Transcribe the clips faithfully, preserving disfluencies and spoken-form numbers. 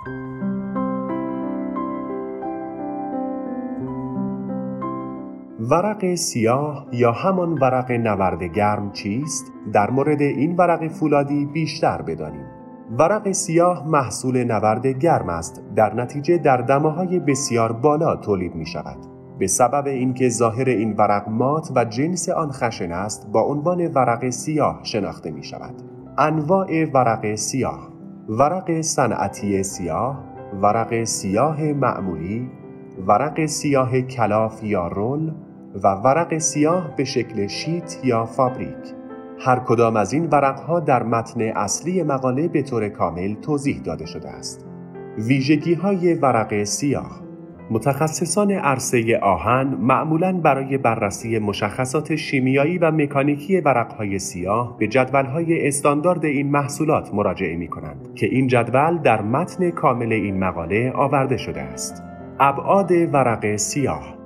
ورق سیاه یا همان ورق نورد گرم چیست؟ در مورد این ورق فولادی بیشتر بدانیم. ورق سیاه محصول نورد گرم است، در نتیجه در دماهای بسیار بالا تولید می شود. به سبب اینکه ظاهر این ورق مات و جنس آن خشن است، با عنوان ورق سیاه شناخته می شود. انواع ورق سیاه: ورق صنعتی سیاه، ورق سیاه معمولی، ورق سیاه کلاف یا رول و ورق سیاه به شکل شیت یا فابریک. هر کدام از این ورق‌ها در متن اصلی مقاله به طور کامل توضیح داده شده است. ویژگی‌های ورق سیاه: متخصصان عرصه آهن معمولاً برای بررسی مشخصات شیمیایی و مکانیکی ورق‌های سیاه به جدول‌های استاندارد این محصولات مراجعه می‌کنند که این جدول در متن کامل این مقاله آورده شده است. ابعاد ورق سیاه: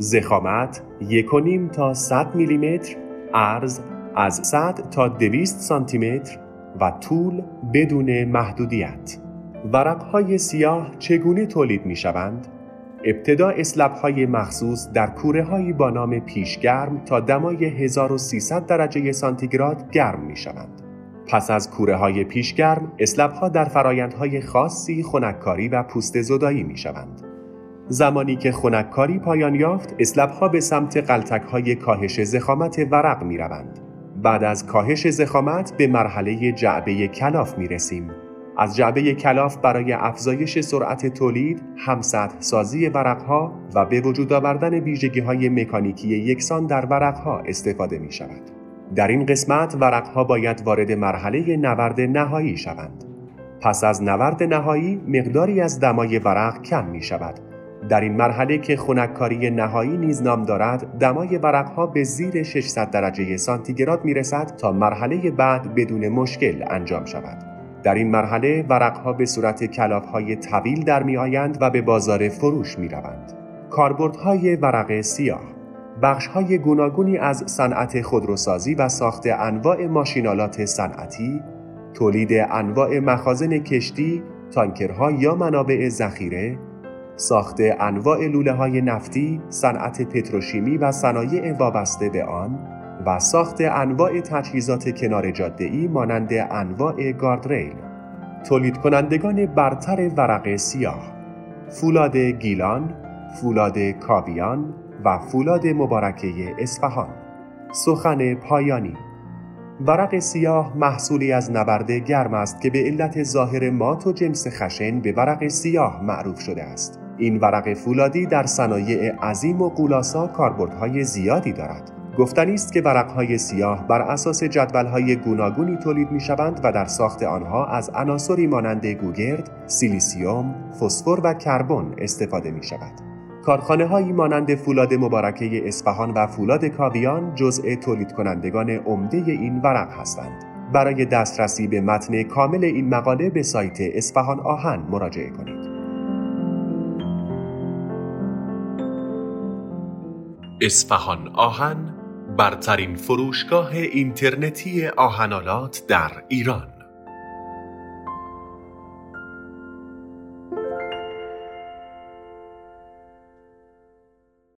ضخامت یک و نیم تا صد میلیمتر، عرض از صد تا دویست سانتی متر و طول بدون محدودیت. ورق‌های سیاه چگونه تولید می‌شوند؟ ابتدا اسلب‌های مخصوص در کوره‌هایی با نام پیشگرم تا دمای هزار و سیصد درجه سانتیگراد گرم می‌شوند. پس از کوره‌های پیشگرم، اسلب‌ها در فرآیندهای خاصی خنک‌کاری و پوست زدایی می‌شوند. زمانی که خنک‌کاری پایان یافت، اسلب‌ها به سمت غلطک‌های کاهش ضخامت ورق می‌روند. بعد از کاهش ضخامت به مرحله جعبه کلاف می‌رسیم. از جعبه کلاف برای افزایش سرعت تولید، همسطح سازی ورق‌ها و به وجود آوردن ویژگی‌های مکانیکی یکسان در ورق‌ها استفاده می‌شود. در این قسمت ورق‌ها باید وارد مرحله نورد نهایی شوند. پس از نورد نهایی مقداری از دمای ورق کم می‌شود. در این مرحله که خنک‌کاری نهایی نیز نام دارد، دمای ورق‌ها به زیر ششصد درجه سانتیگراد می‌رسد تا مرحله بعد بدون مشکل انجام شود. در این مرحله ورق‌ها به صورت کلاف‌های طویل در می‌آیند و به بازار فروش می‌روند. کاربردهای ورق سیاه: بخش‌های گوناگونی از صنعت خودروسازی و ساخت انواع ماشین‌آلات صنعتی، تولید انواع مخازن کشتی، تانکرها یا منابع ذخیره، ساخت انواع لوله‌های نفتی، صنعت پتروشیمی و صنایع وابسته به آن و ساخت انواع تجهیزات کنار جاده‌ای مانند انواع گاردریل. تولید کنندگان برتر ورق سیاه: فولاد گیلان، فولاد کاویان و فولاد مبارکه اصفهان. سخن پایانی: ورق سیاه محصولی از نورد گرم است که به علت ظاهر مات و جنس خشن به ورق سیاه معروف شده است. این ورق فولادی در صنایع عظیم و غول‌آسا کاربردهای زیادی دارد. گفتنی است که ورق‌های سیاه بر اساس جدول‌های گوناگونی تولید می‌شوند و در ساخت آنها از عناصری مانند گوگرد، سیلیسیوم، فسفر و کربن استفاده می‌شود. کارخانه‌هایی مانند فولاد مبارکه اصفهان و فولاد کاویان جزء تولید کنندگان عمده این ورق هستند. برای دسترسی به متن کامل این مقاله به سایت اصفهان آهن مراجعه کنید. اصفهان آهن، برترین فروشگاه اینترنتی آهن‌آلات در ایران.